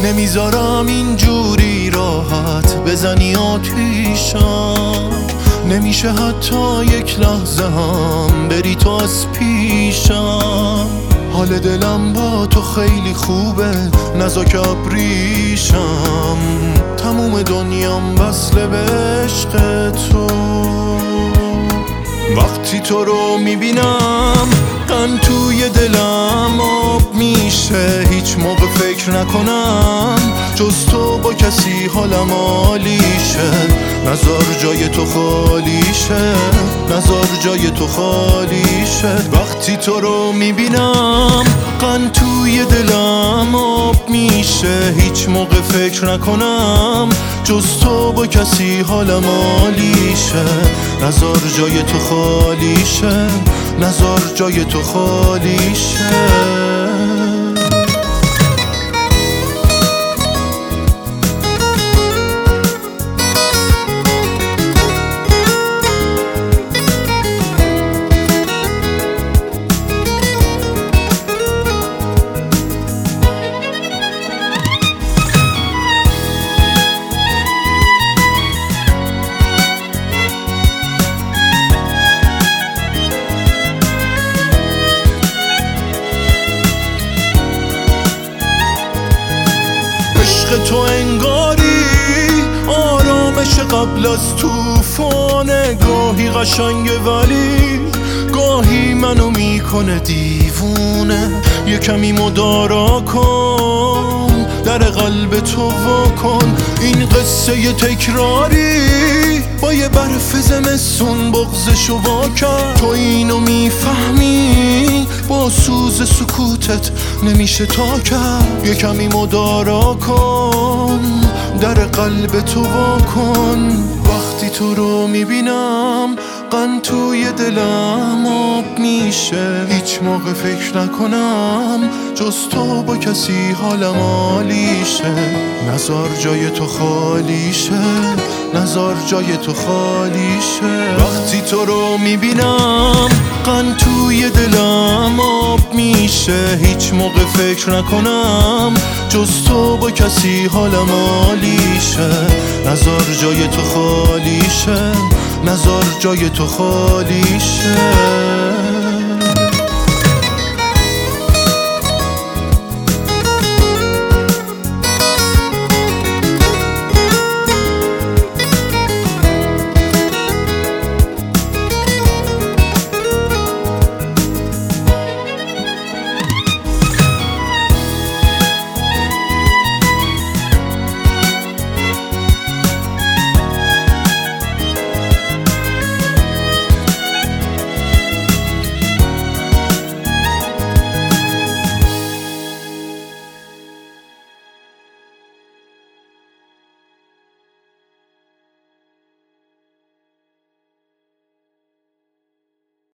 نمیذارم اینجوری راحت بزنی آتیشم. نمیشه حتی یک لحظه هم بری تو از پیشم. حال دلم با تو خیلی خوبه، نزا که ابریشم. تموم دنیام وصله به عشق تو. وقتی تو رو میبینم غم توی دلم آب میشه. هیچ موقع فکر نکنم جز تو با کسی حالم عالیشه. نزار جای تو خالیشه، نزار جای تو خالیشه. وقتی تو رو میبینم غم توی دلم آب میشه. هیچ موقع فکر نکنم جز تو با کسی حالم عالیشه. نزار جای تو خالیشه، نزار جای تو خالیشه. عشق تو انگاری آرامش قبل از توفانه. گاهی قشنگه ولی گاهی منو میکنه دیوونه. یه کمی مدارا کن، در قلب تو واکن. این قصه یه تکراری با یه برف زمستون بغضشو وا کرد. تو اینو میفهمی با سوز سکوتت نمیشه تا کرد. یه کمی مدارا کن، در قلب تو واکن. وقتی تو رو میبینم غم توی دلم آب میشه. هیچ موقع فکر نکنم جز تو با کسی حالم عالیشه. نزار جای تو خالیشه، نزار جای تو خالیشه. وقتی تو رو میبینم غم توی دلم آب میشه. هیچ موقع فکر نکنم جز تو با کسی حالم عالیشه. نزار جای تو خالیشه، نزار جای تو خالیشه.